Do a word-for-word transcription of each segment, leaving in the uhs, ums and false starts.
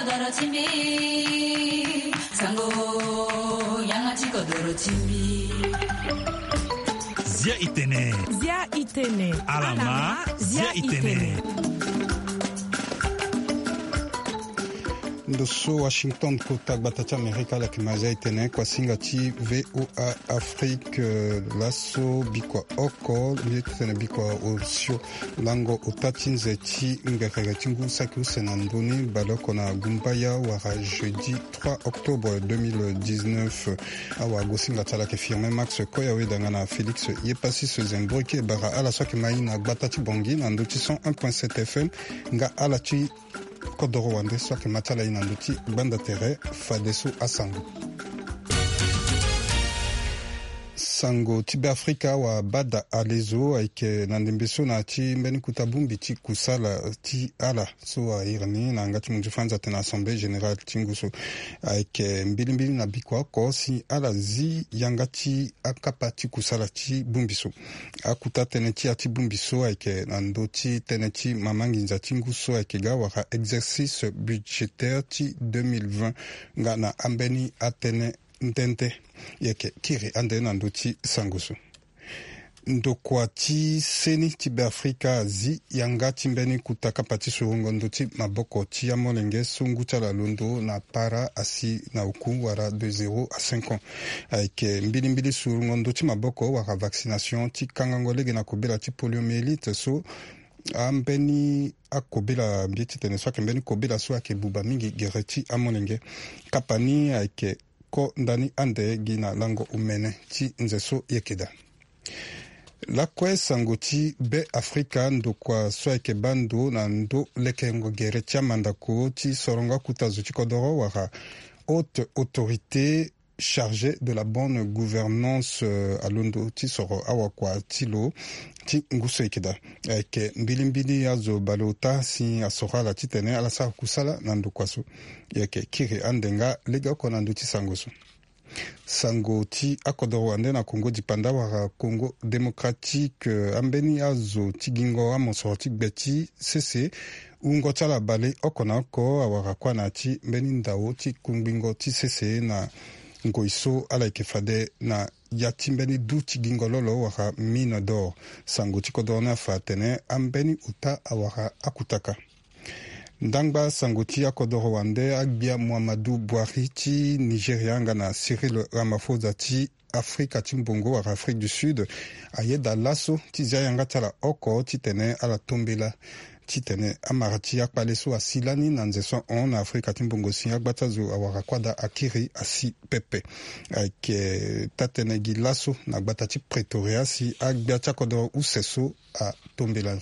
kodoro chimbi sango yangachi kodoro chimbi Zia itene Zia itene Alama Zia itene Ndoso Washington kota gbatacha Amerika la kimaza itene kwa singati V O A Afrique laso bikwa oko mietene bikwa osio lango otatinze ti ngakaka tingu saku senandoni baloko na gumbaya wara jeudi trois octobre deux mille dix-neuf awa gosinga tala ke firme Max Koyawe dangana Félix Yepasi se zembroke bara ala soki maina gbatati bongi na ndoti cent un point sept F M nga ala ti kodoro wande soki matala ina nduti banda tere fadeso asango sango tibe Afrika wa bada alezo aike nandembeso na ti mbeni kutabumbi ti kusala ti ala so a irani na ngati munjifanza tena Assemblée Générale tinguso aike mbilimbili na bikwa ko si ala zi yangati akapa ti kusala ti bumbiso akuta tene ti ati bumbiso aike nandoti tene ti mamanginza tinguso aike ga waka exercice budgétaire ti deux mille vingt nga na ambeni atene ntente yeke kiri ande na nduti sangusu ndokwa ti seni ti be Afrika zi yanga ti mbeni kutaka pati surungo nduti maboko ti ya molenge sungu tala londo na para asi na uku wara de zéro à cinq ans aike mbilimbili surungo nduti maboko wara vaccination ti kangangolege na kobela ti poliomyélite so ambeni akobela mbieti tene so akembeni kobela so ake buba mingi gere ti amolenge kapani aike ko ndani ande gina lango umene ti nzeso yekeda la kwe sango ti be Afrika ndo kwa soike bando na ndo lekengo gere ti amandako ti soronga kutazu ti kodoro wara haute autorité chargée de la bonne gouvernance uh, alondo ti soro awa kwa tilo ti nguso ikeda ke mbilimbili azo balota si asorala ti tene ala sa kusala na ndo kwaso yake kiri andenga lega ko na ndo ti sangoso sango ti akodoro ande na Congo dipanda wara Congo démocratique uh, ambeni azo ti gingo amosoro ti gbeti cc ungo tala bale okona ko awara kwa na ti mbeni ndao ti kungbingo ti cc na ngoiso ala ikefade na yatimbeni du tigingololo waka mine d'or sango tikodona fatene ambeni uta awaka akutaka ndangba sango ti akodoro wande agbia Muhammadu Buhari ti Nigeria nga na Cyril Ramaphosa ti Afrika ti mbongo waka Afrique du Sud ayeda laso ti zia yanga tala oko ti tene ala tombela ti tene amara ti akpale so asilani na nzeso on na Afrika ti mbongo si agbata zo awara kwada akiri asi pepe ayeke tatene gi laso na agbata ti Pretoria si agbia ti akodoro useso a tombela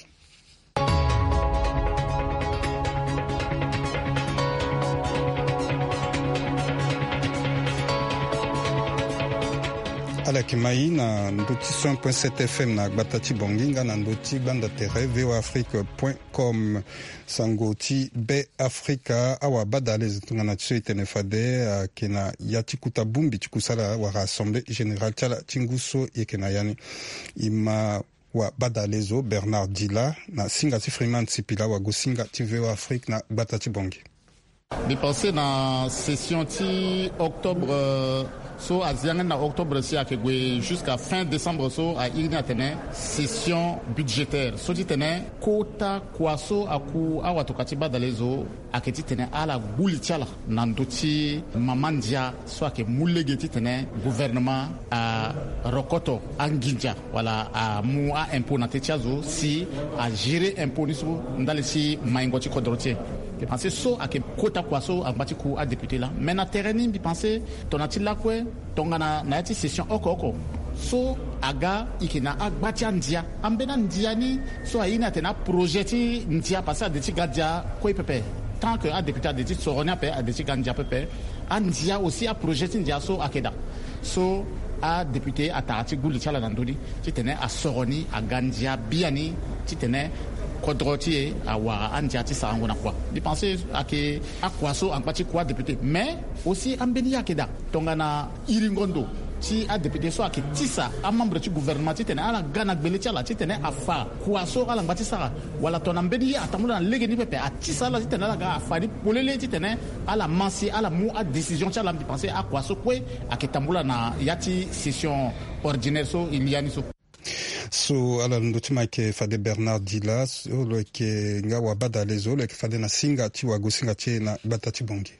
ala kimai na ndoti cent point sept F M na gbatati bonginga na ndoti banda tere v o afrique point com sango ti be Afrika awa badale zitunga na tso itene fade kena yati kuta bumbi ti kusala wara Assemblée Générale tala tinguso yekena yani ima wa badalezo Bernard Dila na singa ti Freeman Sipila wa go singa ti v o Afrique na gbatati bongi dépensé na session ti octobre so azianga na octobre si akegwe jusqu'à fin décembre so a irina atene session budgétaire so ti tene kota kwaso aku awatoka ti badalezo ayeke ti tene ala gbuli ti ala na ndö ti mamandia so ayeke mu lege ti tene gouvernement arokoto angindia wala amu aimpôt na tëti azo si agire impôt ni so ndale si maingo ti kodro ti je pensais so ayeke kota kwaso angba ti ku adéputé la mais na terrain ni mbi pensé tongana ti lakue tongana na ya ti session oko oko so aga ike na agba ti andia ambeni andia ni so aini atene aprojet ti ndia parce ade ti ga dia kue pepe tant que adéputé ade ti soro ni ape ade ti ga ndia pepe andia aussi aprojet ti ndia so ayeke da so adéputé atara ti gbuli ti ala na ndöni ti tene asoro ni aga ndia bia ni ti tene kodro ti e awara andia ti sarango na kuâ mbi pensé ayeke akua so angba ti kuâ député mais aussi ambeni ayeke da tongana iri ngondo ti a député so ake tisa a membre ti gouvernement ti tene ala gana gbele ti ala ti tene a fa kua so ala ngba ti sara wala tona mbedi ya tamula na lege ni pepe a tisa ala ti tene ala ga fa di polele ti tene ala mansi ala mu a décision ti ala mi penser a kua so kwe ake tambula na yati session ordinaire so iliani so so ala ndotima ke fade Bernard Dila so lo ke nga wa bada lezo lo ke fade na singa ti wa go singa ti na batati bongi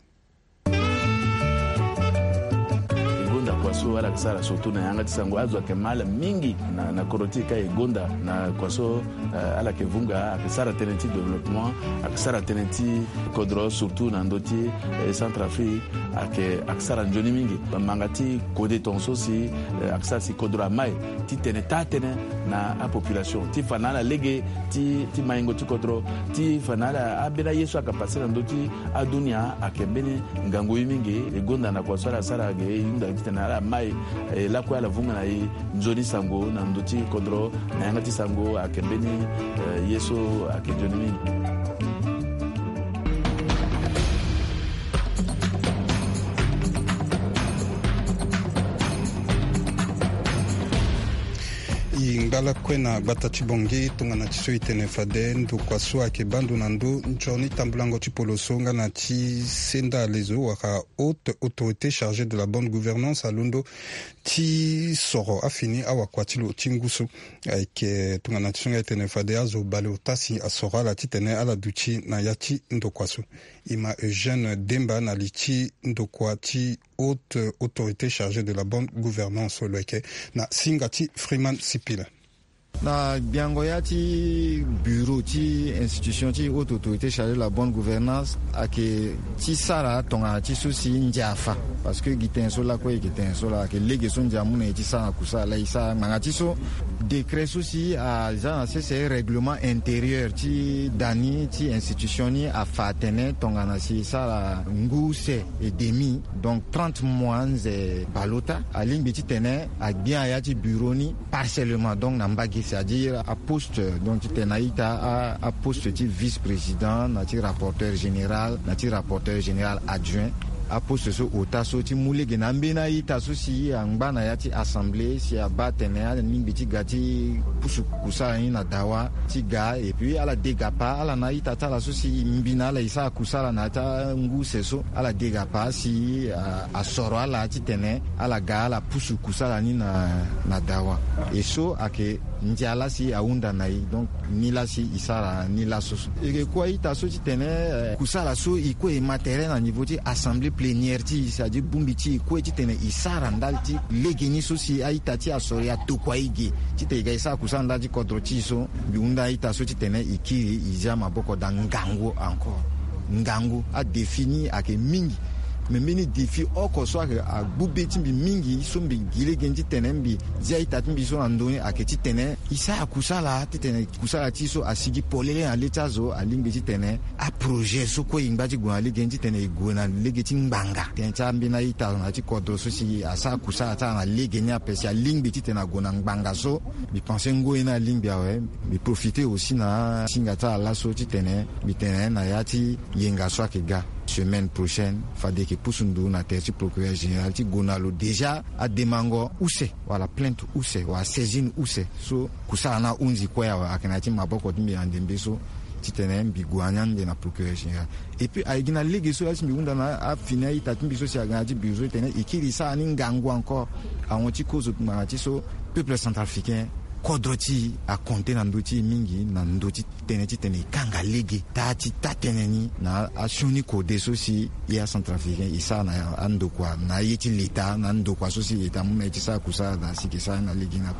kwaso ala kisara surtout na yanga tisango azwa ke mala mingi na na koroti ka egonda na kwaso uh, ala ke vunga akisara tenenti développement akisara tenenti kodro surtout na ndoti eh, Centrafrique ake akisara njoni mingi mangati kode tonso si uh, akisara si kodro mai ti teneta tene na a population ti fanala lege ti ti maingo ti kodro ti fanala abira yesu akapasira ndoti adunia akembeni ngango mingi egonda na kwaso ala sara ge yunda ti tena ala mai e, la kwa la vunga na i nzoni sango na ndoti kodro na yanga ti sango akembeni e, yeso akejoni mingi ngala kwena batati bongi tongana tiso itene fade ndu kwaso ake bandu na ndu nchoni tambulango ti poloso nga na ti senda lezo waka haute autorité chargée de la bonne gouvernance alundo ti soro afini awa kwatilo ti ngusu ayeke tongana tiso nga itene fade azo bale otasi asoro ala ti tene ala duti na ya ti ndokwaso e ma Eugène Demba na li ti ndokua ti haute autorité chargée de la bonne gouvernance lo yeke na singa ti Freeman Sipila na biango ya ti bureau ti institution ti haute autorité chargée de la bonne gouvernance ake ti sara tongana ti so si ndiafa parce que gi ten so lakue gi ten so la ke lege so ndiamu na e ti sara kusa la e sara nganga ti so décret so si aza na se c'est règlement intérieur ti dani ti institution ni afa tene tongana si sara ngu se et demi donc trente mois nze balota alingbi ti tene agbia ya ti bureau ni partiellement donc na mbagi c'est-à-dire à poste donc tenaïta à, à poste de vice-président, nati rapporteur général, nati rapporteur général adjoint. A poste so otaso ti mule gena mbena ita so si angba na ya ti assemblée si aba tene ala nimbi ti gati pusu kusa ina dawa ti ga et puis ala degapa ala na ita tala so si mbina ala isa kusala na ta ngu seso ala degapa si uh, asoro ala ti tene ala ga ala pusu kusala ni na na dawa et so ake ndiala si aunda na i donc ni la si isara ni la so et quoi ita so ti tene uh, kusala so iko e matériel na niveau ti assemblée plénière ti c'est-à-dire bumbi ti ko ti tene isara ndal ti legeni so si aita ti asori ya to kwa ige ti te ga isa kusala ndal ti kodro ti so bi unda aita so ti tene ikiri ija maboko da ngango encore ngango a défini ake mingi mais mini défi oko so a bube timbi mingi so mbi gile genji tenembi zia itatimbi so andoni aketi tene isa akusala tene kusala ti so asigi polele a letazo a lingbi ti tene a projet so ko ingbaji go ali genji tene igona legeti ngbanga tencha mbina ita na ti kodro so si asa kusala ta na legenya pesi a lingbi ti tene gona ngbanga so bi penser ngo ina lingbi awe bi profiter aussi na singata la so ti tene bi tene na yati yenga so akega semaine prochaine fade ke pusundu na terti procureur général ti gonalo déjà a demango use wala plainte use wa saisine use so kusala na unzi kwa akena ti maboko timbi andembe so ti tene mbi guanyande na procureur général et puis aigina lege so asi mbi unda na a fina ita timbi so si agana ti biso tene ikiri sa ni ngangu encore a on ti cause ma ti so peuple centrafricain kodroti a compter na ndoti mingi na ndoti tene ti tene kanga lege tati tateneni na ashuni kode so si ya centrafricain isa na andokwa na yeti leta na ndokwa so si eta mu ti sa kusa da si ke sa na lege na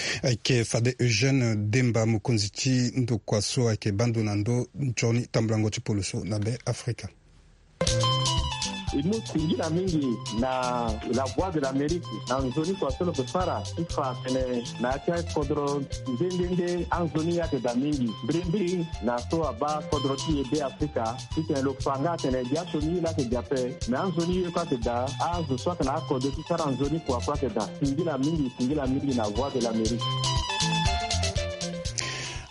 ake fade Eugène Demba mukonzi ti ndokwa so ake bando na ndo njoni tamblango ti poloso na be Afrika inu singila mingi na la voix de l'Amérique na nzoni kwa solo kusara ifa tene na tia kodro ndende anzoni yake da mingi brindi na so aba kodro ti ebe Afrika tene lo fanga tene dia soni la ke jape na anzoni kwa ke da azu so kana kodro ti sara anzoni kwa kwa ke da singila mingi singila mingi na voix de l'Amérique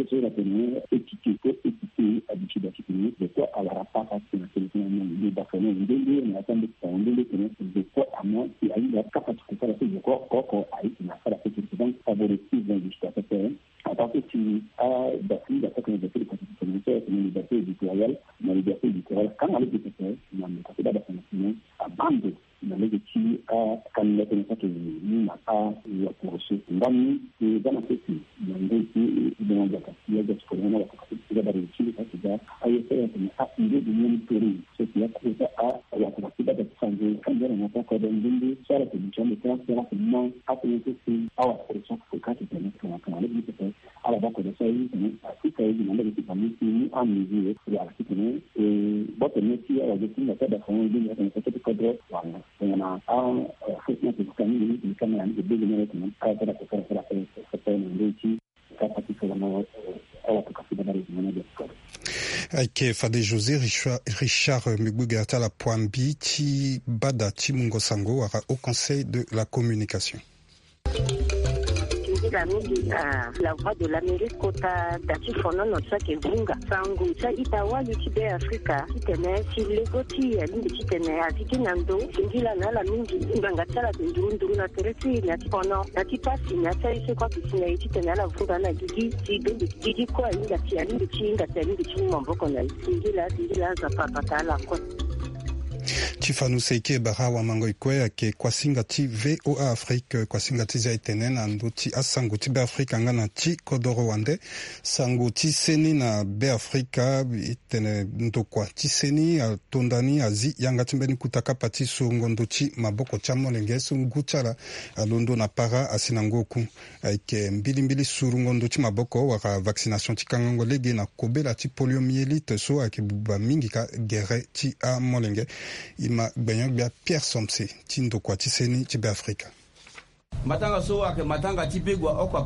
Dieu sur la tenue, étiqueté, étiqueté, habitude à tiquer, de quoi à la rapace, c'est la solution, les bâtonnets, les délais, on attend de temps, les délais, de quoi à moi, qui a eu la capacité de faire la chose de quoi, quoi, a eu une affaire à faire, donc favoriser l'industrie à faire. En tant que tu as bâti la liberté de constitutionnalité, une liberté éditoriale, une liberté éditoriale, quand on a les députés, on a le côté d'abandon, à bande, on a les députés à candidater une fois que nous n'a pas eu à poursuivre. Dans nous, dans la société, dans les députés, dans la capacité de se connaître, la capacité de réussir, c'est-à-dire à essayer de l'idée de monitorer ce qui a trouvé à la capacité de changer, quand on n'a pas encore donné, soit la solution de faire, soit rapidement, à connaître à la solution pour quand il permet qu'on a les députés. À la base de ça, il y a tout à fait de l'équipement qui en mesure de la sécurité et votre métier à la gestion de la tête d'affaires de la sécurité cadre. On a un footnote de famille, une caméra de deux minutes, une carte de la conférence de la paix, c'est un outil capacité vraiment à la capacité de la réunion de l'école. Aike Fade José Richard, Richard Mugugata la Poambi ti bada ti Mungo Sango au Conseil de la communication. La la la voix de l'Amérique kota dati fono no tsake vunga sangu cha itawa YouTube Africa kitene silegoti alindi kitene atiki nando singila na la mingi nganga tsala ndundu na tereti na tipono na tipasi na tsaise kwa kitene kitene la vunga na gigi tibendi gigi kwa inga ti alindi chinga alindi chinga mboko na singila singila za papa la kwa Chifanu Seike Barawa Mangoikwe ke kwasinga ti V O A Afrique kwasinga ti zaitenen ando ti asango ti Be Afrique ngana ti kodoro wande sango ti seni na Be Afrique itene ndokwa ti seni tondani azi yanga timbeni kutaka pati songondo ti maboko chamo lenge sunguchala alondo na para asinangoku ke mbili mbili surungondo ti maboko waka vaccination ti kangango lege na kobela ti poliomyélite so ake buba mingi ka gere ti a molenge ma gbanyo bia Pierre Somse tindo kwa tiseni tibe Afrika matanga so ake matanga tipegwa okwape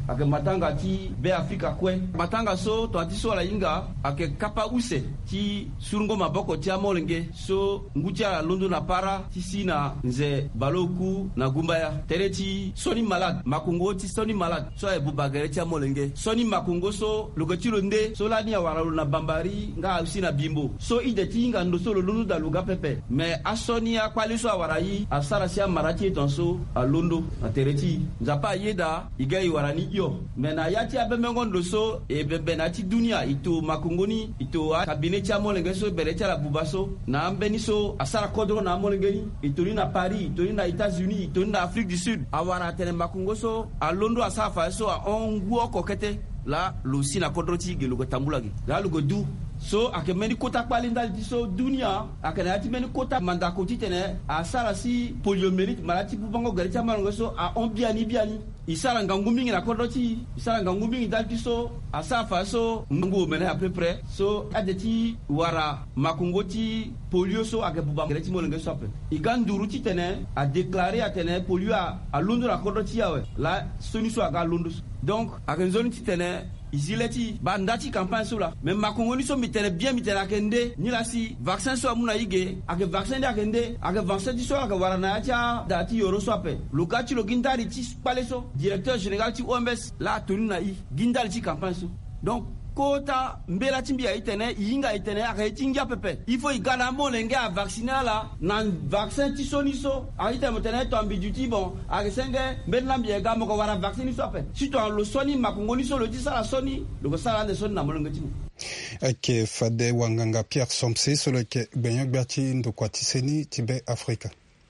ake matanga ti be Afrika kwe matanga so to ati so la inga ake kapa use ti surungo maboko ti amolenge so ngutia londo na para ti sina nze baloku na gumbaya tere ti soni malade makungo ti soni malade so e bubagere ti amolenge soni makungo so lokoti londe so la ni awara na bambari nga usina bimbo so ide ti nga ndo so londo da luga pepe me asoni akwali so awara yi asara sia marati tonso a londo na tere ti nzapa yeda igai warani yo me na yati abemengo ndo so e bebe na ti dunia ito makungoni ito a kabine ti amolenge so bere ti la bubaso na ambeni so asara kodro na amolenge ni ito ni na Paris ito ni na États-Unis ito ni na Afrique du Sud awara tene makungo so a londo asafa so a ongu okokete la lusi na kodro ti gelugo tambulagi la lugo du so ake meni kota kpali ndali ti so dunia ake na yati meni kota mandako ti tene a sara si poliomyélite malati bubango gari ti amalongo so a on biani biani isara ngangu mingi na kodro ti isara ngangu mingi ndali ti so a safa so ngangu mene à peu près so ade ti wara makungo ti polio so ake bubango gari ti molongo so ape iganduru ti tene a déclaré a tene polio a, a londo na kodro ti yawe la soni so aga londo donc ake nzoni ti tene izileti ba ndati campagne so la mais makongoni so mitene bien mitene akende ni la si vaccin so amuna yige ake vaccin de akende ake vaccin ti so ake warana ya dati yoro so ape lokati lo gindari ti pale so directeur général ti O M S la tonu na i gindari ti campagne so donc kota mbela timbi ya itene yinga itene aka itingia pepe il faut igana molenge a vacciner la na vaccin ti soni so a ite motene to ambiduti bon aka senge mbela mbi ga mo ko wara vaccine so pe si to lo soni makungoni so lo ti sala soni lo ko sala de soni na molenge ti ake fade wanganga Pierre Somse solo ke benyo gbati ndo kwati seni tibe Afrika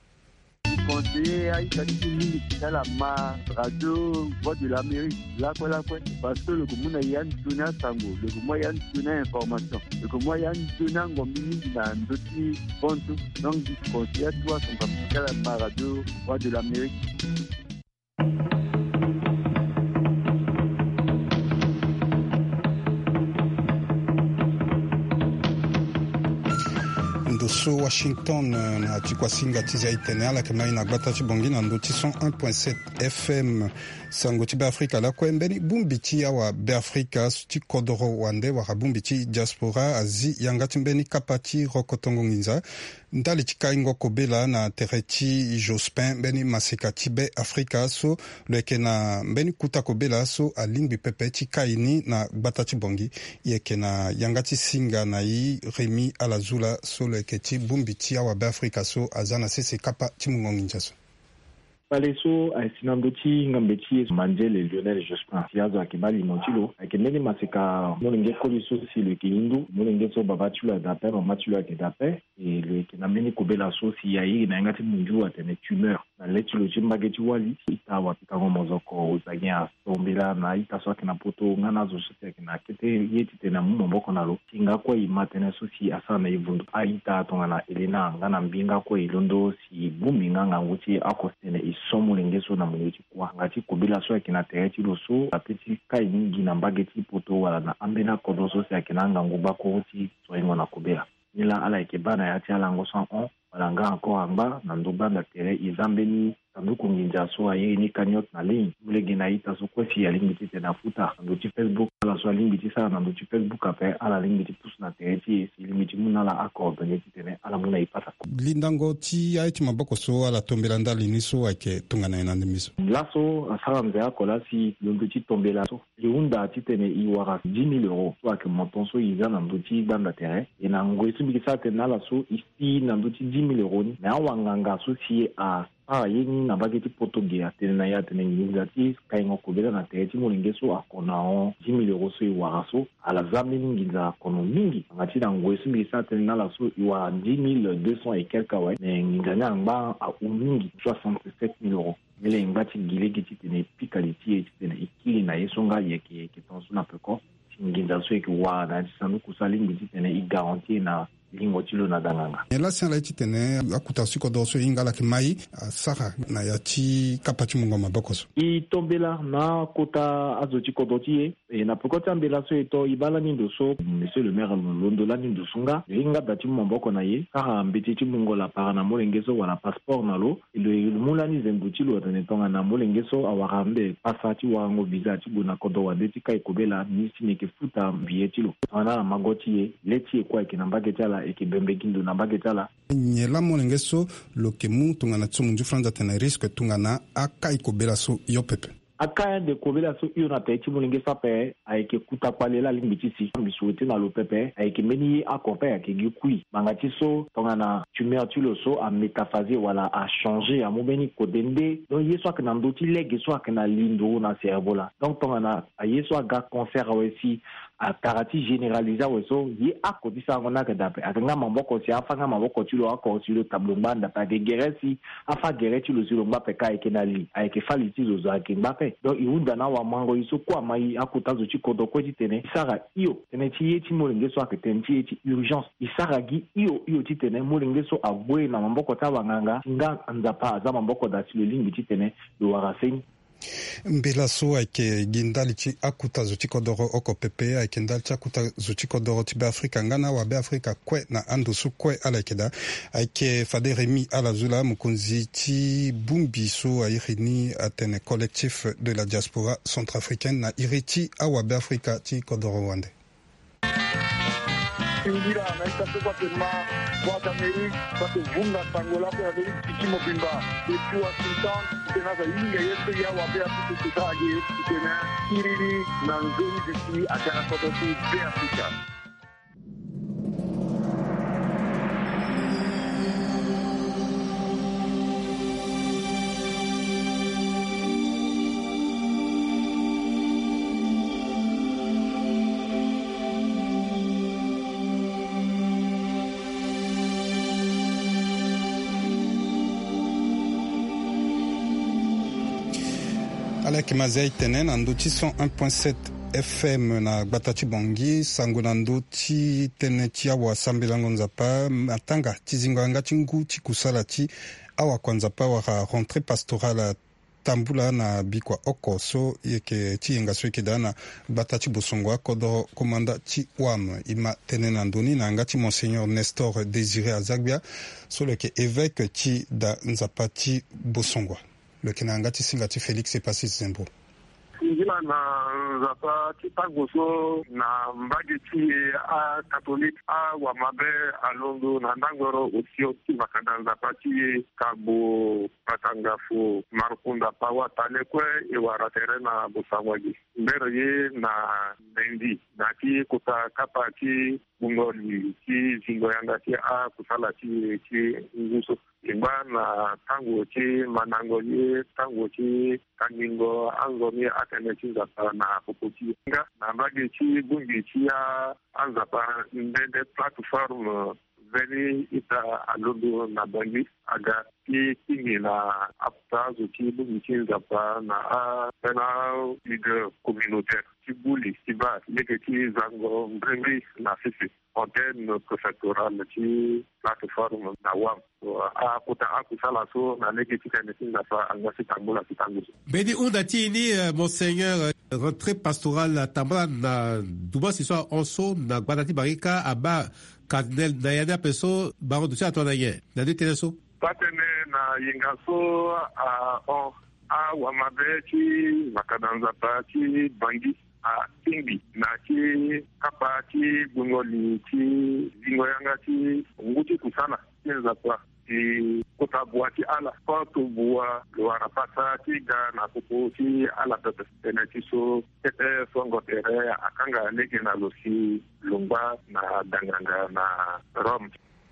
conseiller à Italie dans la ma radio Voix de l'Amérique là quoi là quoi parce que le commun y a une tuna tango le commun y a une tuna information le commun y a une tuna ngomini na ndoti ponto donc je conseille à toi son capital à ma radio Voix de l'Amérique. so Washington na tikwasinga tiza itene ala kemai na gbata chibongi na ndo cent un point sept F M sango tibe Afrika la ko mbeni bumbiti ya wa be Afrika ti kodoro wande wa bumbiti diaspora azi yanga timbeni kapati rokotongo nginza ndali chikaingo kobela na tereti Jospin beni masekati be Afrika so leke na mbeni kuta kobela so alingbi pepe chikaini na gbata chibongi yeke na yanga ti singa na yi Remi Alazula so leke ti bumbiti ya wa be Afrika so azana sese kapa timungongi njaso Paleso asinando ti ngambeti Mandela Lionel Jospin siazo akibali montilo akendeni maseka monenge koliso si le kindu monenge so babatula d'appel matula ke d'appel et le kinameni kobela so si yayi na ngati munju atene tumeur na letulo chimbageti wali itawa pikango mozoko uzagya sombela na itaso kana poto ngana zo sote kana kete yeti tena mumboko nalo singa kwa imatene so si asana ivundu aita tongana elena ngana mbinga kwa ilondo si bumi nganga nguti akostene somo lengeso na muleti kwa ngati kobila so akina tereti loso apeti kai mingi na mbageti poto wala na ambena kodoso se akina ngango bako uti so ingo na kobela nila ala ikebana ya tia lango cent un wala nga encore amba na ndoba na tere izambeni tanduku nginja so aye ni kanyot na ligne mulegi na ita so kwa si ya limbiti tena futa nduti Facebook ala so limbiti sa na nduti Facebook ape ala limbiti pus na tereti si limbiti muna la accord beneti tene ala muna ipata lindango ti aiti maboko so ala tombela ndali ni so ake tungana ina ndimiso laso asala mzea kola si nduti tombela so liunda ti tene iwara dix mille euros so ake monton so iza na nduti banda tere e na ngwesu bikisa tena la so isti na nduti dix mille euros ni na wanganga so si a ah yeni na bageti potoge atene na ya tene ngizati kaingo kobela na tereti molingeso akona on dix mille euros so iwara so ala zamini ngiza kono mingi ngati na ngwesu mbisa tene na la so iwa dix mille deux cents et quelques ouais mais ngizanya ngba a umingi soixante-sept mille euros mele ngati gile giti tene pikaliti tene ikili na yesonga yeke ke tonso na peko ngiza so ke wa na sanu kusali ngiti tene i garantie na lingo tilo na danganga ela sala iti tene akuta siko doso ingala ki mai saka na ya ti kapati mungo mabokoso i tombela na kota azoti kodoti e na pokota mbela so eto ibala nindo so monsieur le maire londola nindo sunga inga dati mamboko na ye kaka mbetiti mungo la para na molengeso wala passeport na lo le mulani zembuti lo tanetonga na molengeso awarambe pasati wango visa ti bona kodo wa deti kai kobela nisi ne ke futa bieti lo ana na magoti ye leti e kwa ke na mbaketala e ke bembe kindo na mbaketala nyela molengeso lo ke mu tunga na tsumu ju franda tena risque tunga na akai kobela so yo pepe akaya de kobela so iyo na taiti molengesa pe aike kuta kwalela limbitisi mbisuete na lo pepe aike meni akope ake gikui mangati so tonga na tumeur tulo so a métaphase wala a changer a mobeni kodende donc yeso ak na ndoti lege so ak na lindo na cerveau la donc tonga na yeso aga cancer aussi a karati généralisé weso ye akodisa ngona ke dape akanga mamboko si afanga mamboko tulo ako tulo tablo banda pa ke geresi afa gereti lo tulo mbape kai kenali aike faliti zo zake mbape donc iunda na wa mango iso kwa mai akutazo chikodo ko titene sara iyo tene ti ti molengeso akete ti urgence isara gi iyo iyo titene molengeso abwe na mamboko tabanganga nga nzapa za mamboko da tilo lingi titene do waraseni mbela so ake gindali chi akuta zuchiko doro oko pepe ake ndali chi akuta zuchiko doro ti be Afrika ngana wa be Afrika kwe na andu su kwe ala keda ake fade Remi ala zula mukunzi ti bumbi so airini atene collectif de la diaspora centrafricaine na iriti awa be Afrika ti kodoro wande Ingira na ikatoka pema kwa Amerika kwa vunga tangola kwa Amerika kichimo bimba kwa Sultan tena za inga yetu ya wabea tukusaje tena kiriri na nzuri ziki akana kototu be Afrika ala kimazia itene na nduti cent un point sept F M na Batati Bongi sango na nduti tene ti awa sambelango nzapa matanga tizinga ti ngu ti kusala ti awa kwa nzapa waka rentrée pastorale tambula na bikwa oko so yeke ti yenga so yeke da na Batati Bosongo kodo komanda ti wam ima tene na ndoni na nga ti Monseigneur Nestor Désiré Azagbia so leke évêque ti da nzapa ti Bosongo le kenanga ti singa ti Félix Epasi Zembo ingila na nzapa ti tangoso na mbage ti a catholique a wamabe alondo na ndangoro osio ti vakanda nzapa ti kabo patanga fo marukunda pawa tale kue e wara tere na bosangwagi mbero ye na bendi na ti kota kapa ti bungoli ti zingoyanga ti a kusala ti ti nguso imba na tango ti manango ye tango ti kaningo anzomi atene ti nzapa na popoti nga na mbage ti bungi ti a anzapa ndende plateforme veni ita alondo na bangi aga ti kingi na apta zo ti bungi ti nzapa na a pena leader communautaire ti buli ti ba leke ti zango mbrimbi na fifi antenne préfectorale ti plateforme na wam a kuta a kusala so na leke ti kene ti nzapa anga si tambula si tanguso bedi unda ti ni monseigneur rentrée pastorale tambula na duba si so onso na gbada ti barika aba cardinal na yana peso baro du chato na ye na de teneso patene na yinga so a on a wamabe ti makadanza pa ti bangi a tingi na ti kapa ti bungoli ti zingoyanga ti nguti kusana tinza kwa ti kota bua ti ala koto bua luara pasa ti ga na kupu ti ala pepe tene ti so tete songo tere akanga lege na losi lumba na danganga na Rome.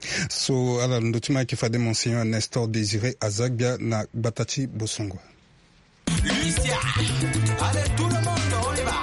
So ala ndotima ki fade Monseigneur Nestor Désiré Azagbia na Batati Bosongo. Lucia, allez tout le monde, on y va.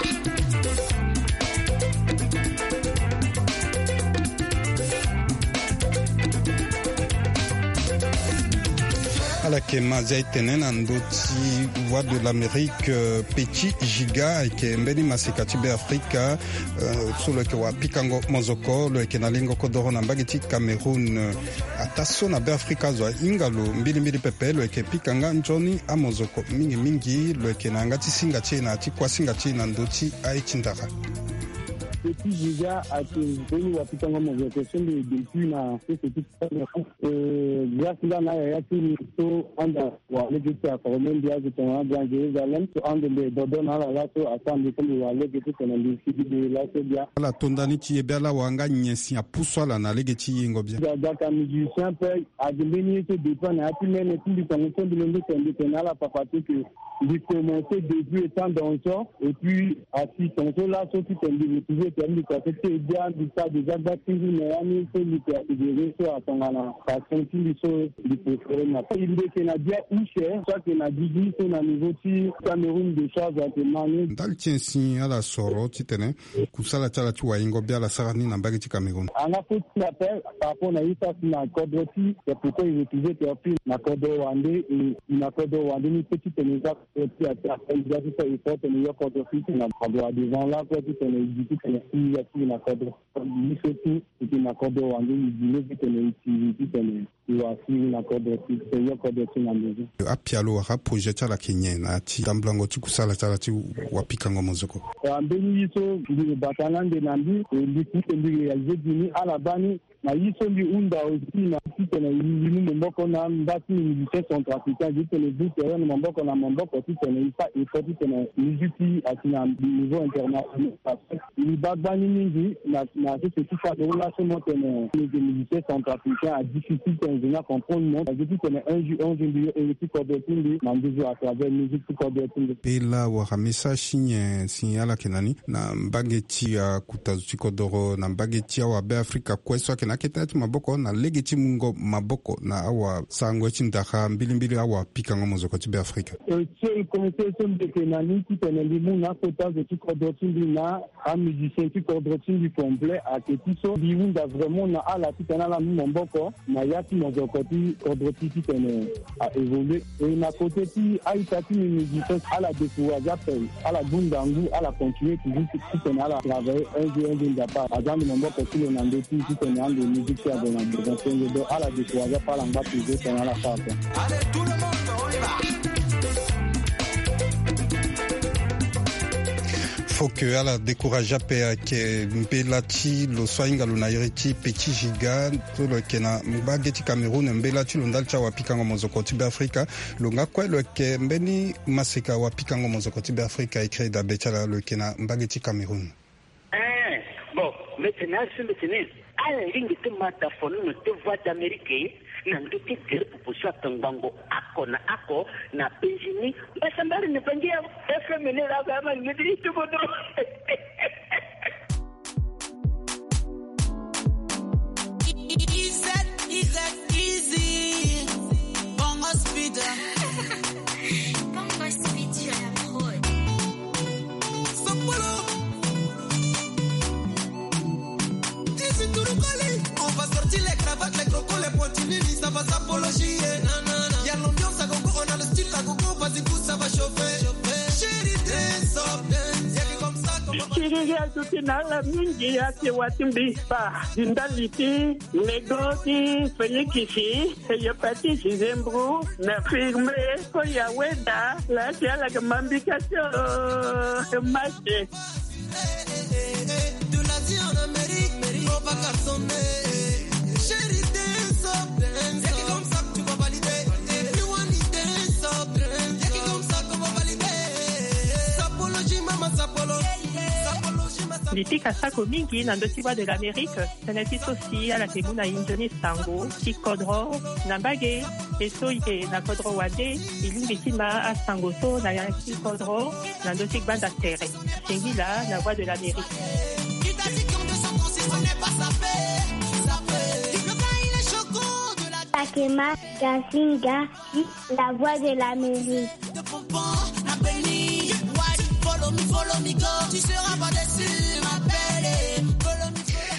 alake mazia itene na ndo ti voix de l'Amérique uh, Petit Giga ayeke mbeni maseka ti beafrika uh, so lo yeke wapikango mozoko lo yeke na lingo kodoro na mbage ti Cameroun uh, ata so na beafrika zo ahinga lo mbilimbili pepe lo yeke pikanga nzoni amozoko mingimingi lo yeke na yanga ti singa ti e na ti kuasinga ti e na ndo ti aye ti ndara. Petit Giga ate mbeni wapikango mozoko so nde depuis na sese ti grâce la na yaya ti so anda walege ti aforme ndi azo tongana bia Jérusalem so ande mbe dodo na ala la so asande so mbe walege ti tene ndi sigi de la so bia ala tondani ti ye be ala wanga nyesi apuso ala na lege ti yengo bia daka musicien pe ade mbeni so dépend na ati mene ti ndi tongo so ndi ndi tende tene ala papa ti que ndi commencer depuis étant dans ça et puis assis tongo la so ti tende retrouver tende ko te bien du ça déjà battu mais ani so li pe de so atongana ka senti so li préféré na il est que na bien uche soit que na digi so na niveau ti Cameroun de choses à demander dal tiensi ala soro ti tene kusala tala ti waingo bia la sarani na mbage ti Cameroun ana ko ti appel par rapport na isa na kodoti et pourquoi il retrouver terpi na kodo wande et na kodo wande ni petit tene ça ti a appel déjà ça il faut tenir yo kodoti na kodo devant là quoi ti tene du tene il y a ti na kodo ni so ti ti na kodo wande il dit que tene ti tene apialo waka projet ti ala yeke nye na ti tamblango ti kusala ti ala ti wapikango mozoko ambeni ye so batanga nde na mbi ndi ti mbi réalisé dini ala bani na ye so mbi hunda aussi na ti tene limu momboko na mbasi musicien centrafricain ti tene du terrain na mamboko na mamboko ti tene e fa effort ti tene musique ti ayeke na niveau international li bagbani mingi na so so ti Cameroun la so mo tene musicien centrafricain a difficile ingénieur comprendre le monde. Depuis qu'on est un jour, un jour, et puis qu'on doit être dans deux jours à travers musique, qu'on doit être. Et là, waka message signe signala kenani na mbageti ya kutazuti kodoro na mbageti ya wa be Afrika kweso kena ketati maboko na legeti mungo maboko na awa sangwe chindaka mbili mbili awa pika ngomo zoko ti be Afrika. Et c'est comme ça de kenani qui tenait les mou na kota de kodoro na un musicien qui kodoro du complet à ketiso biunda vraiment na ala titana la mamboko na yati mozoko ti kodoro ti tene a évolué et na côté ti aita ti musicien ala décourager appel ala bundangu ala continuer toujours ti tene ala travailler un jour un jour d'apa azami mamboko ti le nande ti ti tene ande musique ti adona de do ala décourager par l'amba toujours tene ala fa allez tout le monde on y va. Faut que ala décourage pe ke mbela ti lo swinga lo na ireti Petit Giga to lo kena mbage ti Cameroun mbela ti lo ndal cha wapikango mozoko ti be Afrika lo nga kwa lo ke mbeni maseka wapikango mozoko ti be Afrika écrit da betala lo kena mbage ti Cameroun. Eh bon maintenant c'est maintenant ala lingi te mata fonu no te voix d'Amérique na ndote tere proposition tangango ako na ako na penjini basambali ne pangia F M N la gama ngidi to bodo Easy easy easy Bongo speed Bongo speed sur la prod Sopolo D'ici tout le collé on va sortir les cravates les crocos les pointillés ça va s'apologier. Y'a l'ambiance à gogo, on a le style à gogo, vas-y pousse, ça va chauffer. Chérie, dress up, dance, y'a que comme ça, comme Chérie, y'a tout qui n'a la mingi, y'a qui watimbi, pas. Dindaliti, negoti, Félix ici, et y'a pati, si zembro, n'a firmé, quand y'a weda, là, y'a la gamambication, marché. De l'Asie en Amérique, on va garçonner. Chérie, dance up, dance up. Y'a qui comme ça que tu vas valider. Everyone is dance up, dance. Y'a qui comme ça qu'on va valider. Sapologie, maman, sapolo. Litika sako mingi na ndoti voix de l'Amérique, teneti sosi ala te muna injoni sango, ti kodro, na mbage, eso ike na kodro wade, ilingi tima a sango so na yanki kodro, na ndoti banda tere. Sengila na voix de l'Amérique. Qui t'a dit qu'en deux cent trente-six, ce n'est pas sa paix. Takema Gazinga, la voix de l'Amérique.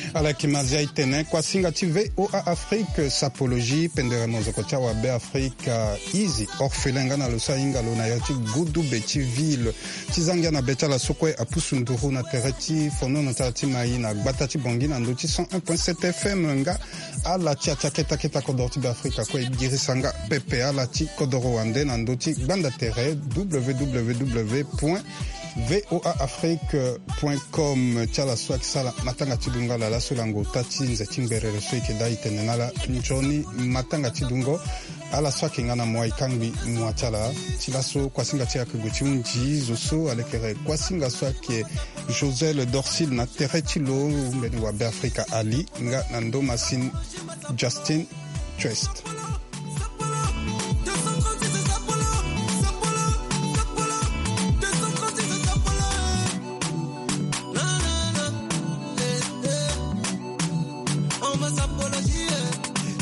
ala kimazia itene kwa singa ti V O A Afrique sapologie pendere mozoko tia wa be Afrika easy orphelinga na losa inga lo na yati gudu be ti ville ti zangia na beta la sokwe apusu nduru na tereti fono na tati mai na gbata ti bongi na ndo ti cent un point sept F M nga ala ti ataketa keta kodoro ti be Afrika ko girisanga pepe ala ti kodoro wande na ndo ti gbanda tere w w w point v o a afrique point com tiala swaki sala matanga tidungo la la solango tati nze timberere so ike dai tenenala njoni matanga tidungo ala swaki ngana mwa ikangi mwa tiala tilaso kwa singa tia kuguti unji zoso alekere kwa singa swaki Josel Dorsil na teretilo mbeni wa be Afrika Ali nga nando masin Justin Trust.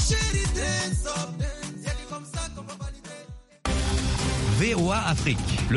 V O A Afrique.